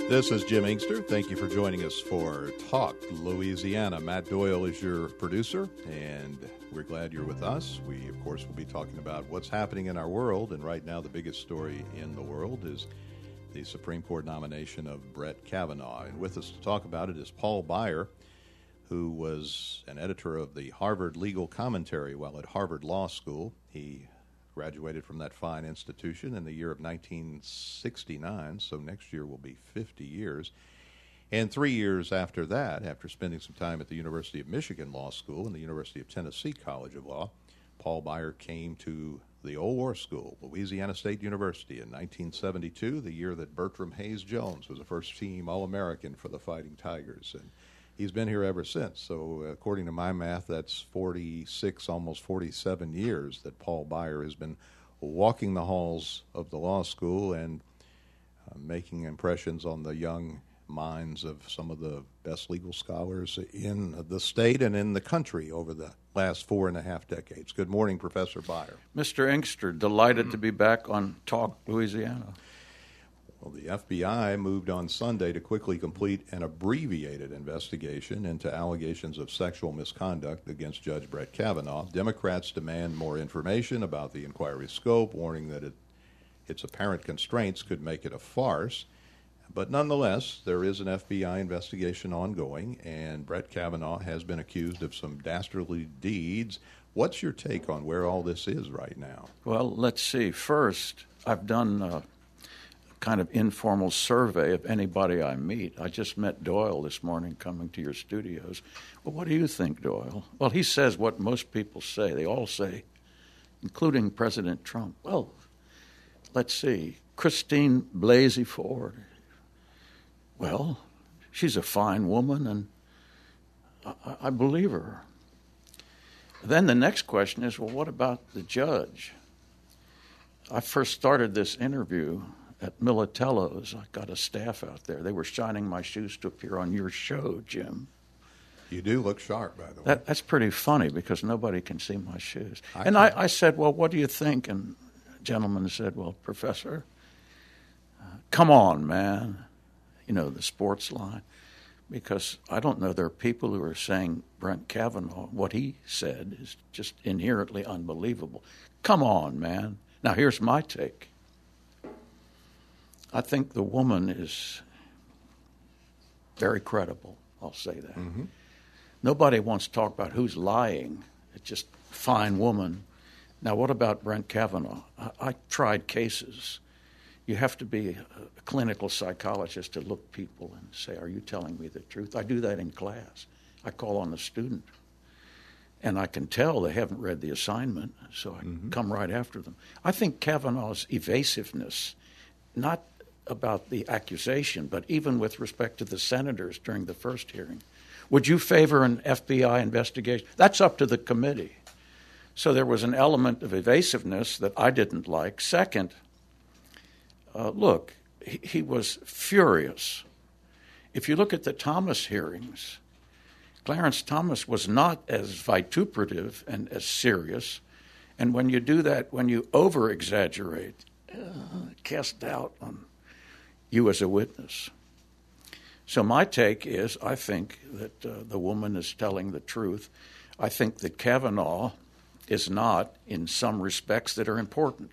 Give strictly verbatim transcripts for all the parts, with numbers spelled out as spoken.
This is Jim Inkster. Thank you for joining us for Talk Louisiana. Matt Doyle is your producer, and we're glad you're with us. We, of course, will be talking about what's happening in our world, and right now the biggest story in the world is the Supreme Court nomination of Brett Kavanaugh. And with us to talk about it is Paul Beyer, who was an editor of the Harvard Legal Commentary while at Harvard Law School. He graduated from that fine institution in the year of nineteen sixty-nine, so next year will be fifty years. And three years after that, after spending some time at the University of Michigan Law School and the University of Tennessee College of Law, Paul Beyer came to the Old War School, Louisiana State University, in nineteen seventy-two, the year that Bertram Hayes Jones was a first-team All-American for the Fighting Tigers. And he's been here ever since. So according to my math, that's forty-six, almost forty-seven years that Paul Beyer has been walking the halls of the law school and uh, making impressions on the young minds of some of the best legal scholars in the state and in the country over the last four and a half decades. Good morning, Professor Beyer. Mister Inkster, delighted to be back on Talk Louisiana. Well, the F B I moved on Sunday to quickly complete an abbreviated investigation into allegations of sexual misconduct against Judge Brett Kavanaugh. Democrats demand more information about the inquiry's scope, warning that it, its apparent constraints could make it a farce. But nonetheless, there is an F B I investigation ongoing, and Brett Kavanaugh has been accused of some dastardly deeds. What's your take on where all this is right now? Well, let's see. First, I've done Uh kind of informal survey of anybody I meet. I just met Doyle this morning coming to your studios. Well, what do you think, Doyle? Well, he says what most people say. They all say, including President Trump. Well, let's see. Christine Blasey Ford. Well, she's a fine woman, and I, I believe her. Then the next question is, well, what about the judge? I first started this interview at Militello's. I got a staff out there. They were shining my shoes to appear on your show, Jim. You do look sharp, by the way. That, that's pretty funny because nobody can see my shoes. I and I, I said, well, what do you think? And the gentleman said, well, Professor, uh, come on, man. You know, the sports line. Because I don't know, there are people who are saying Brett Kavanaugh, what he said is just inherently unbelievable. Come on, man. Now, here's my take. I think the woman is very credible, I'll say that. Mm-hmm. Nobody wants to talk about who's lying. It's just fine woman. Now, what about Brett Kavanaugh? I, I tried cases. You have to be a, a clinical psychologist to look people and say, are you telling me the truth? I do that in class. I call on the student. And I can tell they haven't read the assignment, so I mm-hmm. come right after them. I think Kavanaugh's evasiveness, not about the accusation, but even with respect to the senators during the first hearing. Would you favor an F B I investigation? That's up to the committee. So there was an element of evasiveness that I didn't like. Second, uh, look, he, he was furious. If you look at the Thomas hearings, Clarence Thomas was not as vituperative and as serious. And when you do that, when you over-exaggerate, uh, cast doubt on you as a witness. So my take is I think that uh, the woman is telling the truth. I think that Kavanaugh is not in some respects that are important.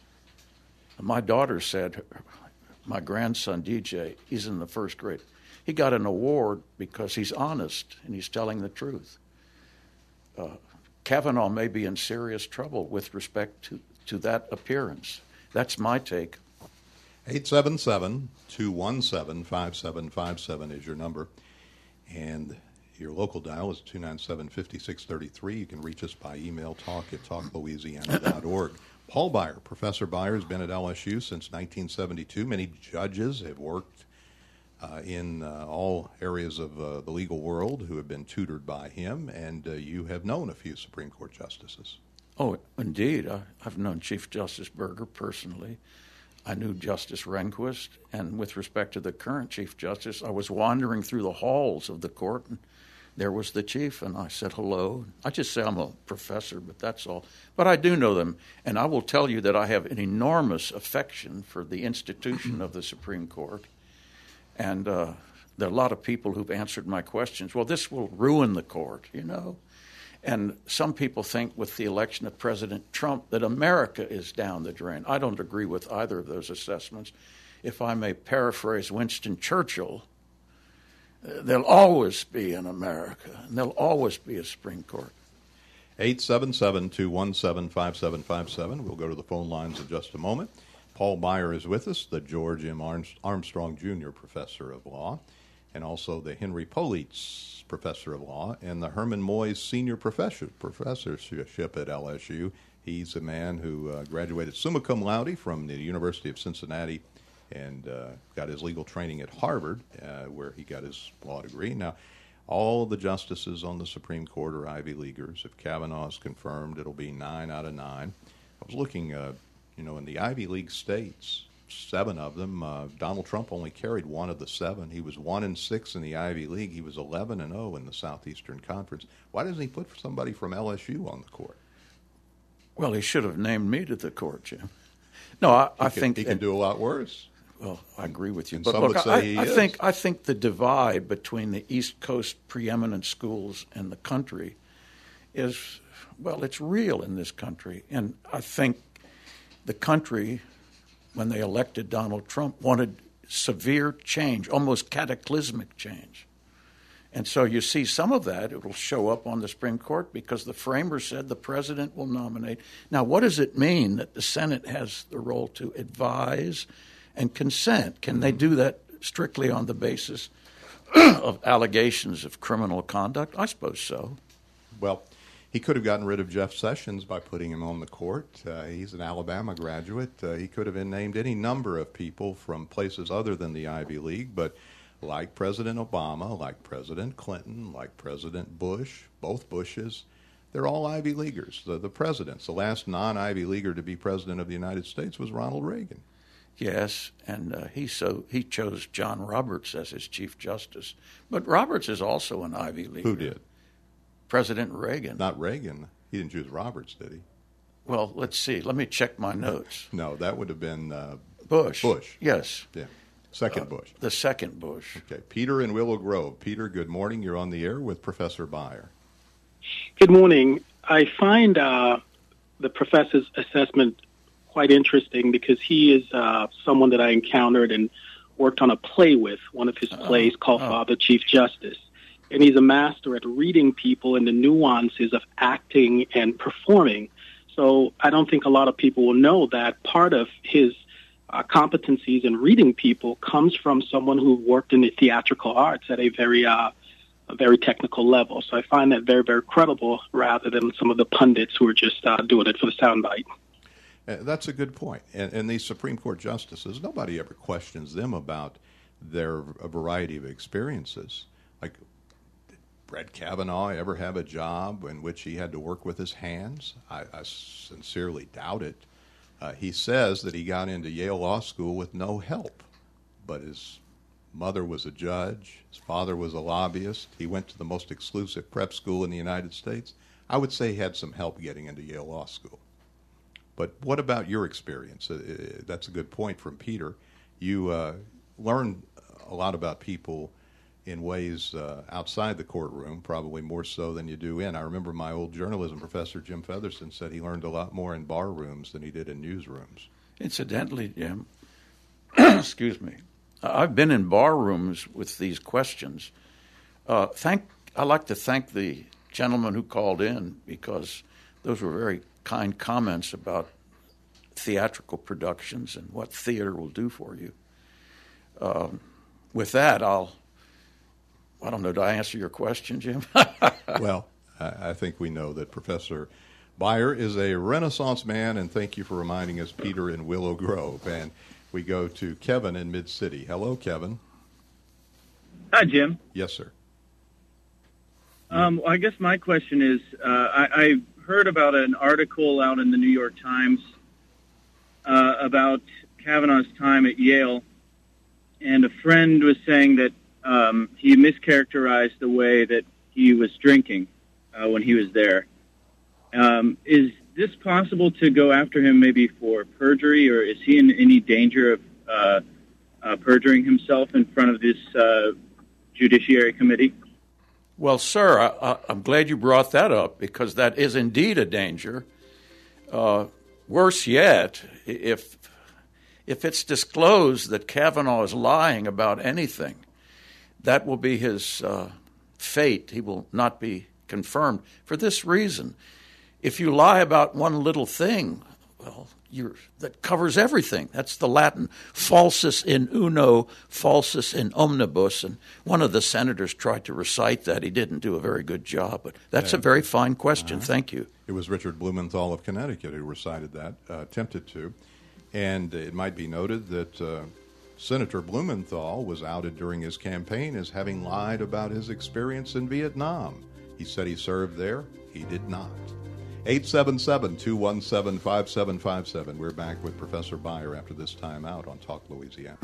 My daughter said, my grandson, D J, he's in the first grade. He got an award because he's honest and he's telling the truth. Uh, Kavanaugh may be in serious trouble with respect to, to that appearance. That's my take. eight seven seven, two one seven, five seven five seven is your number. And your local dial is two nine seven, five six three three. You can reach us by email, talk at talk louisiana dot org. Paul Beyer, Professor Beyer, has been at L S U since nineteen seventy-two. Many judges have worked uh, in uh, all areas of uh, the legal world who have been tutored by him, and uh, you have known a few Supreme Court justices. Oh, indeed. I, I've known Chief Justice Berger personally. I knew Justice Rehnquist, and with respect to the current Chief Justice, I was wandering through the halls of the court, and there was the chief, and I said hello. I just say I'm a professor, but that's all. But I do know them, and I will tell you that I have an enormous affection for the institution of the Supreme Court. And uh, there are a lot of people who've answered my questions. Well, this will ruin the court, you know. And some people think with the election of President Trump that America is down the drain. I don't agree with either of those assessments. If I may paraphrase Winston Churchill, uh, there'll always be an America, and there'll always be a Supreme Court. eight seven seven, two one seven, five seven five seven. We'll go to the phone lines in just a moment. Paul Meier is with us, the George M. Armstrong Junior Professor of Law, and also the Henry Politz Professor of Law, and the Herman Moyes Senior Professor, Professorship at L S U. He's a man who uh, graduated summa cum laude from the University of Cincinnati and uh, got his legal training at Harvard, uh, where he got his law degree. Now, all the justices on the Supreme Court are Ivy Leaguers. If Kavanaugh is confirmed, it'll be nine out of nine. I was looking, uh, you know, in the Ivy League states, seven of them, uh, Donald Trump only carried one of the seven. He was one and six in the Ivy League. He was eleven and zero in the Southeastern Conference. Why doesn't he put somebody from L S U on the court? Well, he should have named me to the court, Jim. No, I, I can, think he can do a lot worse. Well, I agree with you. And but some look, would say I, he I is. think I think the divide between the East Coast preeminent schools and the country is, well, it's real in this country. And I think the country, when they elected Donald Trump, wanted severe change, almost cataclysmic change. And so you see some of that. It will show up on the Supreme Court because the framers said the president will nominate. Now, what does it mean that the Senate has the role to advise and consent? Can they do that strictly on the basis of allegations of criminal conduct? I suppose so. Well, he could have gotten rid of Jeff Sessions by putting him on the court. Uh, he's an Alabama graduate. Uh, he could have named any number of people from places other than the Ivy League, but like President Obama, like President Clinton, like President Bush, both Bushes, they're all Ivy Leaguers. The, the presidents, the last non-Ivy Leaguer to be president of the United States was Ronald Reagan. Yes, and uh, he so he chose John Roberts as his Chief Justice. But Roberts is also an Ivy Leaguer. Who did? President Reagan. Not Reagan. He didn't choose Roberts, did he? Well, let's see. Let me check my notes. No, that would have been uh, Bush. Bush. Yes. Yeah. Second uh, Bush. The second Bush. Okay. Peter in Willow Grove. Peter, good morning. You're on the air with Professor Meier. Good morning. I find uh, the professor's assessment quite interesting because he is uh, someone that I encountered and worked on a play with, one of his plays oh, called oh. Father Chief Justice. And he's a master at reading people and the nuances of acting and performing. So I don't think a lot of people will know that part of his uh, competencies in reading people comes from someone who worked in the theatrical arts at a very uh, a very technical level. So I find that very, very credible rather than some of the pundits who are just uh, doing it for the soundbite. Uh, that's a good point. And, and these Supreme Court justices, nobody ever questions them about their a variety of experiences. Like, did Brett Kavanaugh ever have a job in which he had to work with his hands? I, I sincerely doubt it. Uh, he says that he got into Yale Law School with no help, but his mother was a judge. His father was a lobbyist. He went to the most exclusive prep school in the United States. I would say he had some help getting into Yale Law School. But what about your experience? Uh, that's a good point from Peter. You uh, learn a lot about people in ways uh, outside the courtroom, probably more so than you do in. I remember my old journalism professor, Jim Featherston, said he learned a lot more in bar rooms than he did in newsrooms. Incidentally, Jim, excuse me, I've been in bar rooms with these questions. Uh, thank, I'd like to thank the gentleman who called in because those were very kind comments about theatrical productions and what theater will do for you. Um, with that, I'll, I don't know, did I answer your question, Jim? Well, I think we know that Professor Meier is a Renaissance man, and thank you for reminding us, Peter in Willow Grove. And we go to Kevin in Mid-City. Hello, Kevin. Hi, Jim. Yes, sir. Um, well, I guess my question is, uh, I, I heard about an article out in the New York Times uh, about Kavanaugh's time at Yale, and a friend was saying that um, he mischaracterized the way that he was drinking uh, when he was there. Um, is this possible to go after him maybe for perjury, or is he in any danger of uh, uh, perjuring himself in front of this uh, Judiciary Committee? Well, sir, I, I, I'm glad you brought that up, because that is indeed a danger. Uh, worse yet, if if it's disclosed that Kavanaugh is lying about anything, that will be his uh, fate. He will not be confirmed for this reason. If you lie about one little thing, well, you're, that covers everything. That's the Latin falsus in uno, falsus in omnibus. And one of the senators tried to recite that. He didn't do a very good job. But that's yeah. a very fine question. Uh-huh. Thank you. It was Richard Blumenthal of Connecticut who recited that, uh, attempted to. And it might be noted that uh, Senator Blumenthal was outed during his campaign as having lied about his experience in Vietnam. He said he served there. He did not. eight seven seven, two one seven, five seven five seven. We're back with Professor Beyer after this time out on Talk Louisiana.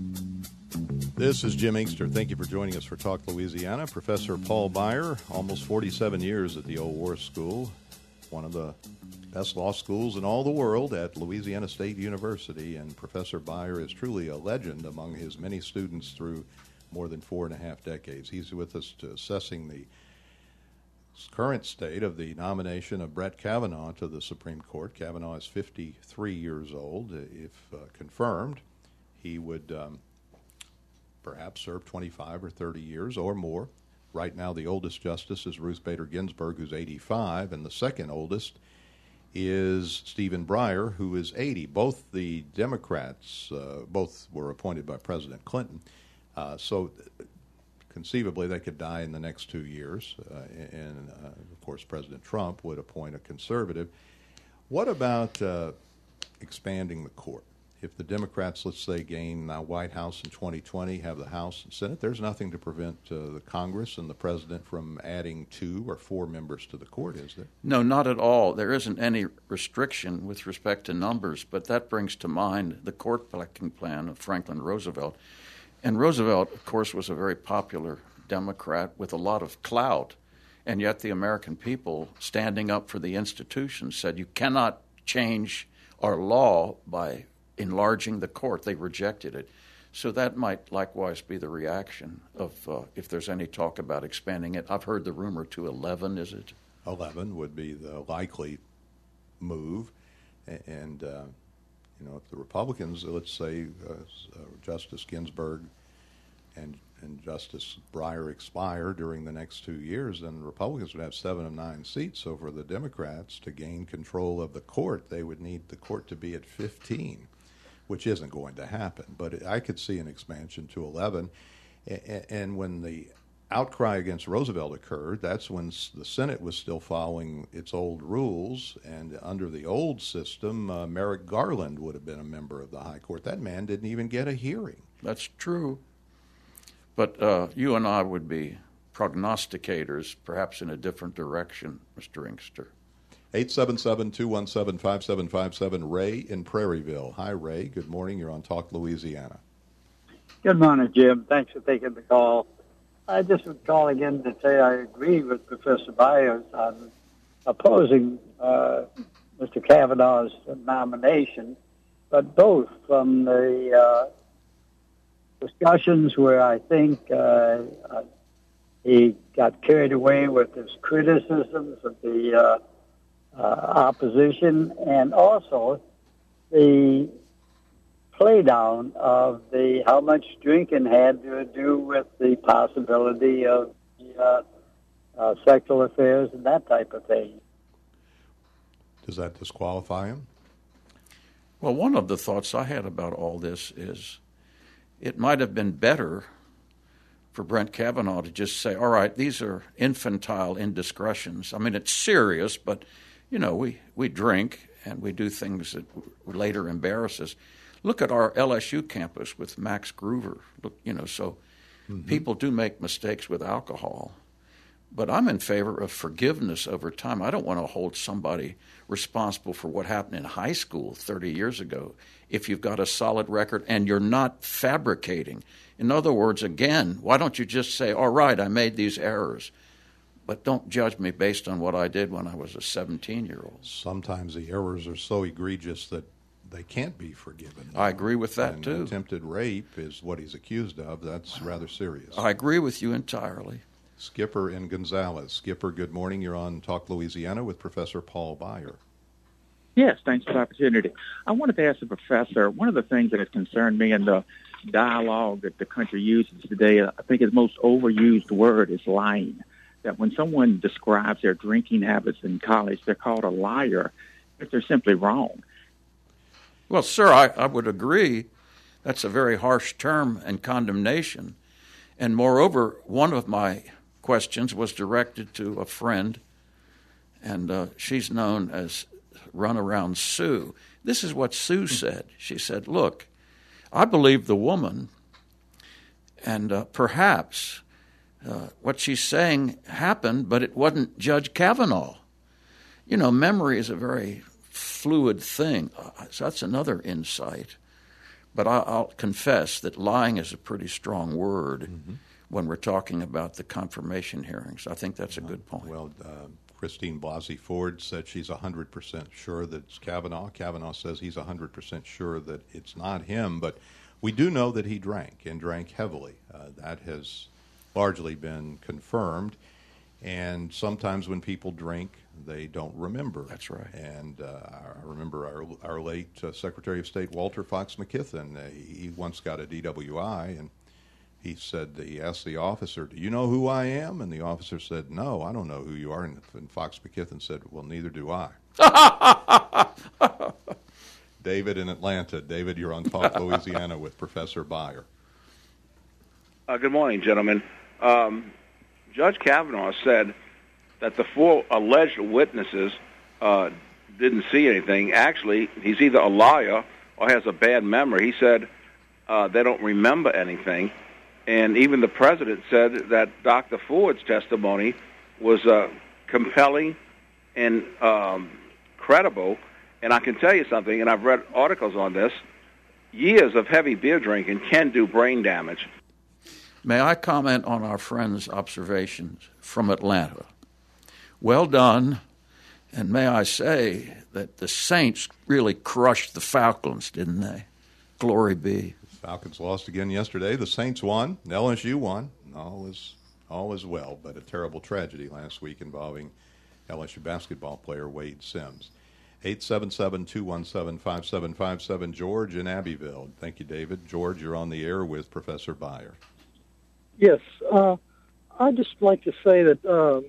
This is Jim Inkster. Thank you for joining us for Talk Louisiana. Professor Paul Beyer, almost forty-seven years at the Old War School, one of the best law schools in all the world at Louisiana State University. And Professor Beyer is truly a legend among his many students through more than four and a half decades. He's with us to assessing the current state of the nomination of Brett Kavanaugh to the Supreme Court. Kavanaugh is fifty-three years old. If uh, confirmed, he would um, perhaps serve twenty-five or thirty years or more. Right now, the oldest justice is Ruth Bader Ginsburg, who's eighty-five, and the second oldest is Stephen Breyer, who is eighty. Both the Democrats, uh, both were appointed by President Clinton. Uh, so conceivably, they could die in the next two years. Uh, and, uh, of course, President Trump would appoint a conservative. What about uh, expanding the court? If the Democrats, let's say, gain the White House in twenty twenty, have the House and Senate, there's nothing to prevent uh, the Congress and the President from adding two or four members to the court, is there? No, not at all. There isn't any restriction with respect to numbers, but that brings to mind the court-packing plan of Franklin Roosevelt. And Roosevelt, of course, was a very popular Democrat with a lot of clout, and yet the American people, standing up for the institutions, said you cannot change our law by enlarging the court. They rejected it. So that might likewise be the reaction of uh, if there's any talk about expanding it. I've heard the rumor to eleven, is it? eleven would be the likely move. And, uh, you know, if the Republicans, let's say uh, uh, Justice Ginsburg and, and Justice Breyer expire during the next two years, then Republicans would have seven of nine seats. So for the Democrats to gain control of the court, they would need the court to be at fifteen. Which isn't going to happen. But I could see an expansion to eleven. And when the outcry against Roosevelt occurred, that's when the Senate was still following its old rules. And under the old system, uh, Merrick Garland would have been a member of the High Court. That man didn't even get a hearing. That's true. But uh, you and I would be prognosticators, perhaps in a different direction, Mister Inkster. eight seven seven, two one seven, five seven five seven, Ray in Prairieville. Hi, Ray. Good morning. You're on Talk Louisiana. Good morning, Jim. Thanks for taking the call. I just would call again to say I agree with Professor Byers on opposing uh, Mister Kavanaugh's nomination, but both from the uh, discussions where I think uh, uh, he got carried away with his criticisms of the uh, Uh, opposition, and also the playdown of the how much drinking had to do with the possibility of uh, uh, sexual affairs and that type of thing. Does that disqualify him? Well, one of the thoughts I had about all this is it might have been better for Brett Kavanaugh to just say, all right, these are infantile indiscretions. I mean, it's serious, but You know, we, we drink and we do things that later embarrass us. Look at our L S U campus with Max Groover. Look, you know, so mm-hmm. people do make mistakes with alcohol. But I'm in favor of forgiveness over time. I don't want to hold somebody responsible for what happened in high school thirty years ago if you've got a solid record and you're not fabricating. In other words, again, why don't you just say, all right, I made these errors. But don't judge me based on what I did when I was a seventeen-year-old. Sometimes the errors are so egregious that they can't be forgiven. I agree with that, and too. Attempted rape is what he's accused of. That's rather serious. I agree with you entirely. Skipper in Gonzales. Skipper, good morning. You're on Talk Louisiana with Professor Paul Beyer. Yes, thanks for the opportunity. I wanted to ask the professor, one of the things that has concerned me in the dialogue that the country uses today, I think his most overused word is lying. That when someone describes their drinking habits in college, they're called a liar if they're simply wrong. Well, sir, I, I would agree. That's a very harsh term and condemnation. And moreover, one of my questions was directed to a friend, and uh, she's known as Runaround Sue. This is what Sue said. She said, look, I believe the woman, and uh, perhaps uh, what she's saying happened, but it wasn't Judge Kavanaugh. You know, memory is a very fluid thing. So that's another insight. But I, I'll confess that lying is a pretty strong word mm-hmm. when we're talking about the confirmation hearings. I think that's a good point. Well, uh, Christine Blasey Ford said she's one hundred percent sure that it's Kavanaugh. Kavanaugh says he's one hundred percent sure that it's not him. But we do know that he drank, and drank heavily. Uh, that has largely been confirmed. And sometimes when people drink, they don't remember. That's right. And uh, I remember our our late uh, Secretary of State, Walter Fox McKithen, uh, he once got a D W I, and he said, he asked the officer, do you know who I am? And the officer said, no, I don't know who you are. And, and Fox McKithen said, well, neither do I. David in Atlanta. David, you're on Talk Louisiana with Professor Beyer. Uh, good morning, gentlemen. Um, Judge Kavanaugh said that the four alleged witnesses uh, didn't see anything. Actually, he's either a liar or has a bad memory. He said uh, they don't remember anything. And even the president said that Doctor Ford's testimony was uh, compelling and um, credible. And I can tell you something, and I've read articles on this, years of heavy beer drinking can do brain damage. May I comment on our friend's observations from Atlanta? Well done, and may I say that the Saints really crushed the Falcons, didn't they? Glory be. Falcons lost again yesterday. The Saints won. L S U won. All is all is well, but a terrible tragedy last week involving L S U basketball player Wade Sims. eight seven seven, two one seven, five seven five seven, George in Abbeville. Thank you, David. George, you're on the air with Professor Beyer. Yes, uh, I'd just like to say that um,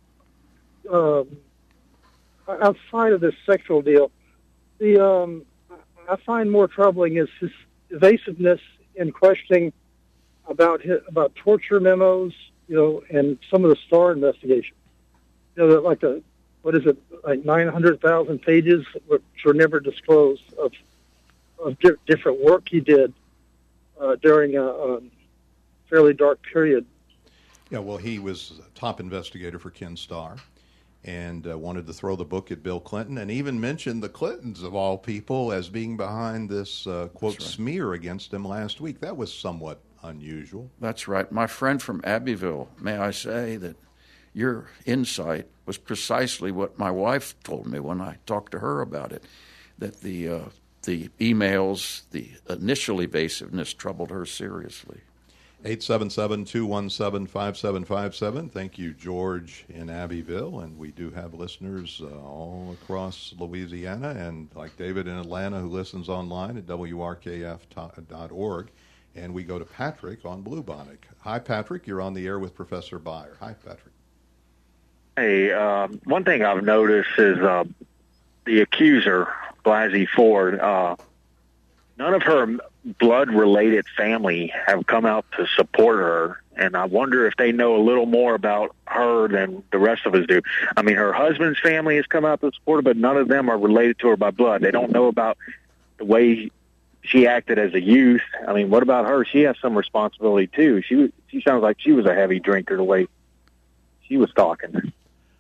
um, outside of this sexual deal, the um, I find more troubling is his evasiveness in questioning about his, about torture memos, you know, and some of the Starr investigation. You know, like a what is it, like nine hundred thousand pages, which were never disclosed of of di- different work he did uh, during a. Um, fairly dark period. Yeah, well, he was a top investigator for Ken Starr and uh, wanted to throw the book at Bill Clinton and even mentioned the Clintons, of all people, as being behind this, uh, quote, right. smear against him last week. That was somewhat unusual. That's right. My friend from Abbeville, may I say that your insight was precisely what my wife told me when I talked to her about it, that the, uh, the emails, the initial evasiveness troubled her seriously. eight seven seven, two one seven, five seven five seven. Thank you, George in Abbeville. And we do have listeners uh, all across Louisiana, and like David in Atlanta, who listens online at W R K F dot org. And we go to Patrick on Bluebonnet. Hi, Patrick. You're on the air with Professor Beyer. Hi, Patrick. Hey, uh, one thing I've noticed is uh, the accuser, Blasey Ford, uh, none of her blood-related family have come out to support her, and I wonder if they know a little more about her than the rest of us do. I mean, her husband's family has come out to support her, but none of them are related to her by blood. They don't know about the way she acted as a youth. I mean, what about her? She has some responsibility, too. She she sounds like she was a heavy drinker the way she was talking.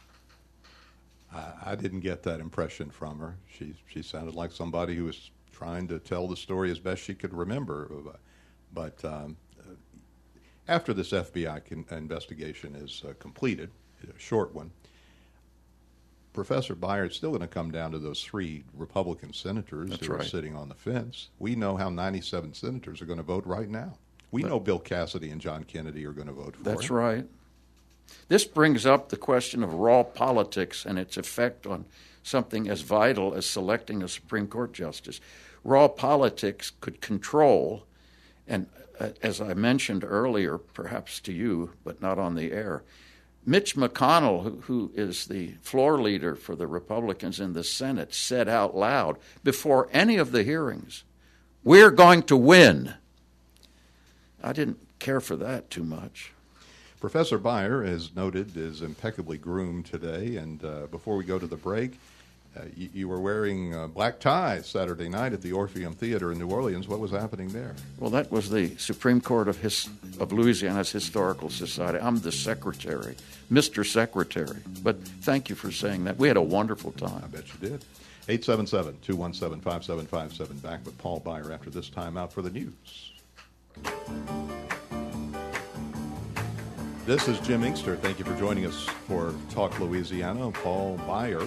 I didn't get that impression from her. She she sounded like somebody who was trying to tell the story as best she could remember. But um, after this F B I con- investigation is uh, completed, a short one, Professor Beyer, it's still going to come down to those three Republican senators That's who right. are sitting on the fence. We know how ninety-seven senators are going to vote right now. We know Bill Cassidy and John Kennedy are going to vote for That's it. right. This brings up the question of raw politics and its effect on something as vital as selecting a Supreme Court justice. Raw politics could control, and uh, as I mentioned earlier, perhaps to you, but not on the air, Mitch McConnell, who, who is the floor leader for the Republicans in the Senate, said out loud before any of the hearings, "We're going to win." I didn't care for that too much. Professor Beyer, as noted, is impeccably groomed today. And uh, before we go to the break, uh, you, you were wearing uh, black ties Saturday night at the Orpheum Theater in New Orleans. What was happening there? Well, that was the Supreme Court of, His, of Louisiana's Historical Society. I'm the secretary, Mister Secretary. But thank you for saying that. We had a wonderful time. I bet you did. eight seven seven, two one seven, five seven five seven. Back with Paul Beyer after this time out for the news. This is Jim Inkster. Thank you for joining us for Talk Louisiana. Paul Beyer,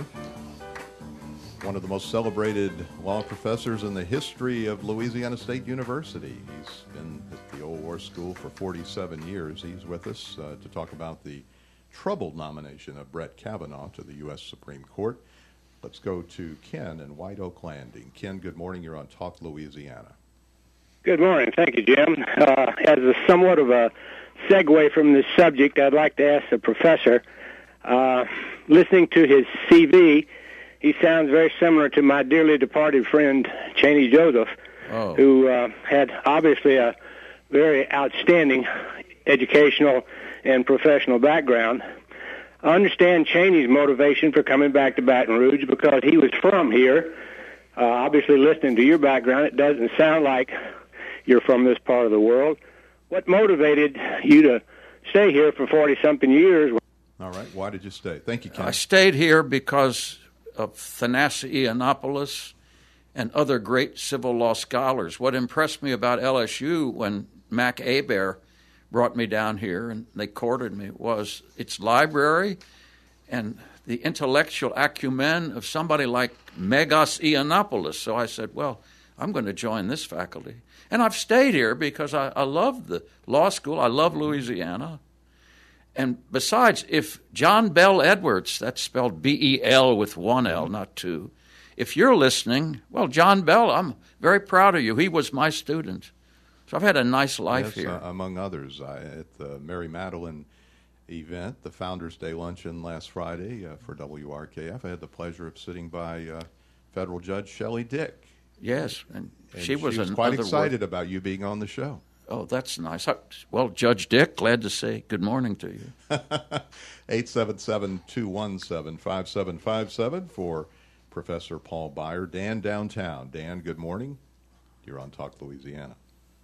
one of the most celebrated law professors in the history of Louisiana State University. He's been at the Old War School for forty-seven years. He's with us uh, to talk about the troubled nomination of Brett Kavanaugh to the U S Supreme Court. Let's go to Ken in White Oak Landing. Ken, good morning. You're on Talk Louisiana. Good morning. Thank you, Jim. Uh, as a somewhat of a segue from this subject, I'd like to ask the professor, uh, listening to his C V, he sounds very similar to my dearly departed friend, Cheney Joseph, oh. who uh, had obviously a very outstanding educational and professional background. I understand Cheney's motivation for coming back to Baton Rouge because he was from here. Uh, obviously, listening to your background, it doesn't sound like you're from this part of the world. What motivated you to stay here for forty-something years? All right. Why did you stay? Thank you, Ken. I stayed here because of Thanassa Yiannopoulos and other great civil law scholars. What impressed me about L S U when Mac Hebert brought me down here and they courted me was its library and the intellectual acumen of somebody like Megas Yiannopoulos. So I said, well, I'm going to join this faculty. And I've stayed here because I, I love the law school. I love Louisiana. And besides, if John Bell Edwards, that's spelled B E L with one L, not two, if you're listening, well, John Bell, I'm very proud of you. He was my student. So I've had a nice life yes, here. Uh, among others, I, at the Mary Madeline event, the Founders Day luncheon last Friday uh, for W R K F, I had the pleasure of sitting by uh, Federal Judge Shelley Dick. Yes, and, and she was, she was an quite other excited word. about you being on the show. Oh, that's nice. Well, Judge Dick, glad to say good morning to you. eight seven seven, two one seven, five seven five seven for Professor Paul Beyer. Dan downtown. Dan, good morning. You're on Talk Louisiana.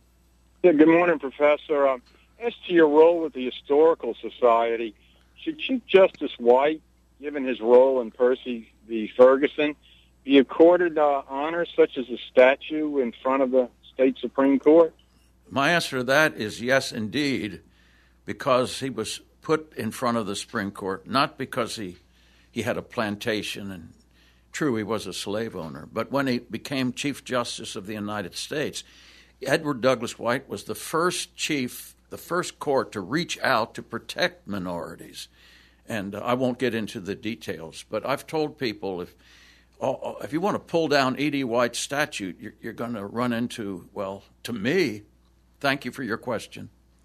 Yeah, good morning, Professor. Um, as to your role with the Historical Society, should Chief Justice White, given his role in Percy v. Ferguson, be accorded uh, honors such as a statue in front of the state Supreme Court? My answer to that is yes, indeed, because he was put in front of the Supreme Court, not because he, he had a plantation, and true, he was a slave owner, but when he became Chief Justice of the United States, Edward Douglas White was the first chief, the first court to reach out to protect minorities. And uh, I won't get into the details, but I've told people if uh, if you want to pull down E D. White's statute, you're, you're going to run into, well, to me, thank you for your question.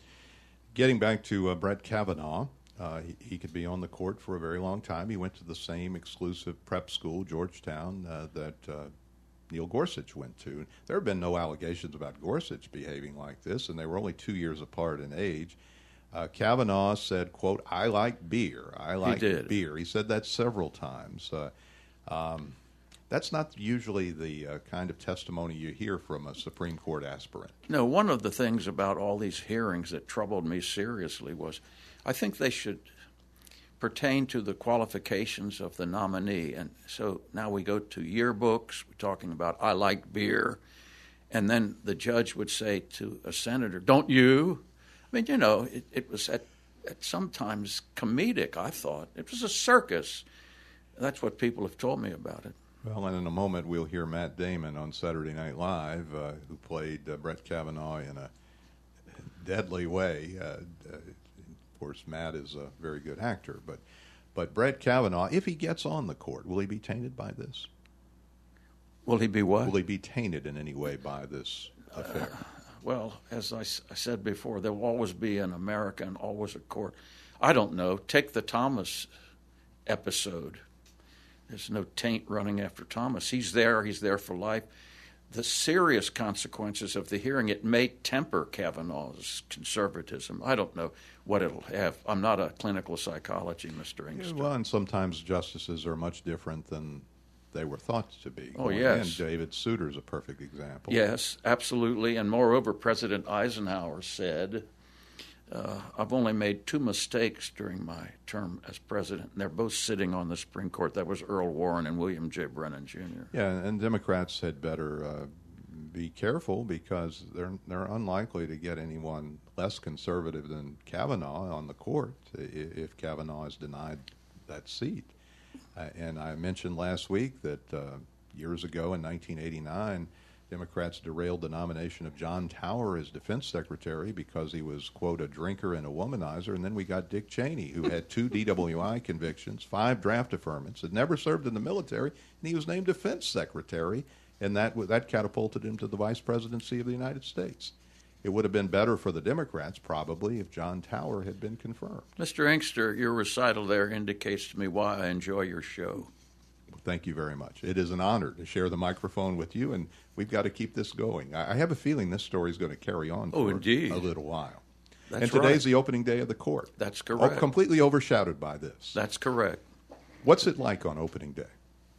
Getting back to uh, Brett Kavanaugh, uh, he, he could be on the court for a very long time. He went to the same exclusive prep school, Georgetown, uh, that uh, Neil Gorsuch went to. There have been no allegations about Gorsuch behaving like this, and they were only two years apart in age. Uh, Kavanaugh said, quote, I like beer. I like he did. beer. He said that several times. Uh, um, that's not usually the uh, kind of testimony you hear from a Supreme Court aspirant. No, one of the things about all these hearings that troubled me seriously was I think they should pertain to the qualifications of the nominee. And so now we go to yearbooks. We're talking about I like beer. And then the judge would say to a senator, don't you? I mean, you know, it, it was at, at sometimes comedic, I thought. It was a circus. That's what people have told me about it. Well, and in a moment we'll hear Matt Damon on Saturday Night Live, uh, who played uh, Brett Kavanaugh in a deadly way. Uh, uh, of course, Matt is a very good actor, but but Brett Kavanaugh, if he gets on the court, will he be tainted by this? Will he be what? Will he be tainted in any way by this affair? Uh, well, as I, I said before, there will always be an America and always a court. I don't know. Take the Thomas episode. There's no taint running after Thomas. He's there. He's there for life. The serious consequences of the hearing, it may temper Kavanaugh's conservatism. I don't know what it'll have. I'm not a clinical psychology, Mister Inkster. Yeah, well, and sometimes justices are much different than they were thought to be. Oh, yes. And David Souter is a perfect example. Yes, absolutely. And moreover, President Eisenhower said, uh, I've only made two mistakes during my term as president, and they're both sitting on the Supreme Court. That was Earl Warren and William J. Brennan, Junior Yeah, and Democrats had better uh, be careful because they're they're unlikely to get anyone less conservative than Kavanaugh on the court if Kavanaugh is denied that seat. Uh, and I mentioned last week that uh, years ago in nineteen eighty-nine, Democrats derailed the nomination of John Tower as defense secretary because he was, quote, a drinker and a womanizer. And then we got Dick Cheney, who had two D W I convictions, five draft deferments, had never served in the military, and he was named defense secretary, and that that catapulted him to the vice presidency of the United States. It would have been better for the Democrats, probably, if John Tower had been confirmed. Mister Inkster, your recital there indicates to me why I enjoy your show. Thank you very much. It is an honor to share the microphone with you, and we've got to keep this going. I have a feeling this story is going to carry on for oh, indeed. a little while. That's and today's right. the opening day of the court. That's correct. Oh, completely overshadowed by this. That's correct. What's it like on opening day?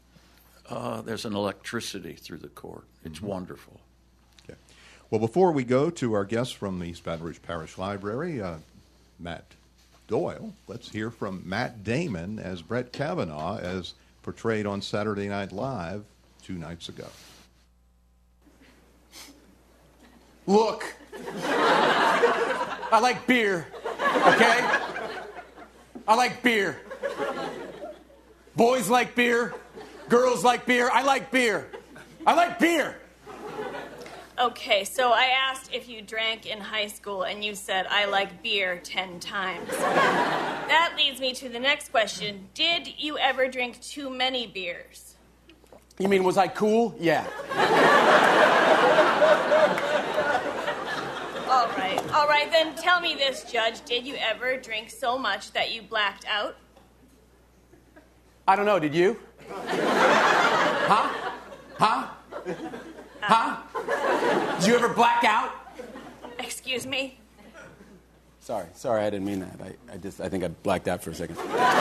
Uh, there's an electricity through the court. It's mm-hmm. wonderful. Okay. Well, before we go to our guest from the East Baton Rouge Parish Library, uh, Matt Doyle, let's hear from Matt Damon as Brett Kavanaugh as portrayed on Saturday Night Live two nights ago. Look, I like beer, okay? I like beer. Boys like beer. Girls like beer. I like beer. I like beer. Okay, so I asked if you drank in high school, and you said, I like beer ten times. That leads me to the next question. Did you ever drink too many beers? You mean, was I cool? Yeah. All right, all right, then tell me this, Judge. Did you ever drink so much that you blacked out? I don't know, did you? Huh? Huh? Huh? Did you ever black out? Excuse me? Sorry, sorry, I didn't mean that. I, I just, I think I blacked out for a second.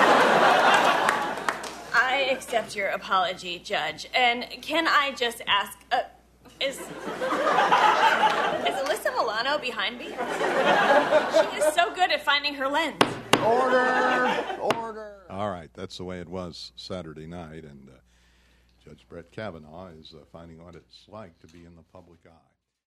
I accept your apology, Judge. And can I just ask, uh, is, is Alyssa Milano behind me? She is so good at finding her lens. Order, order. All right, that's the way it was Saturday night, and uh, Judge Brett Kavanaugh is uh, finding what it's like to be in the public eye.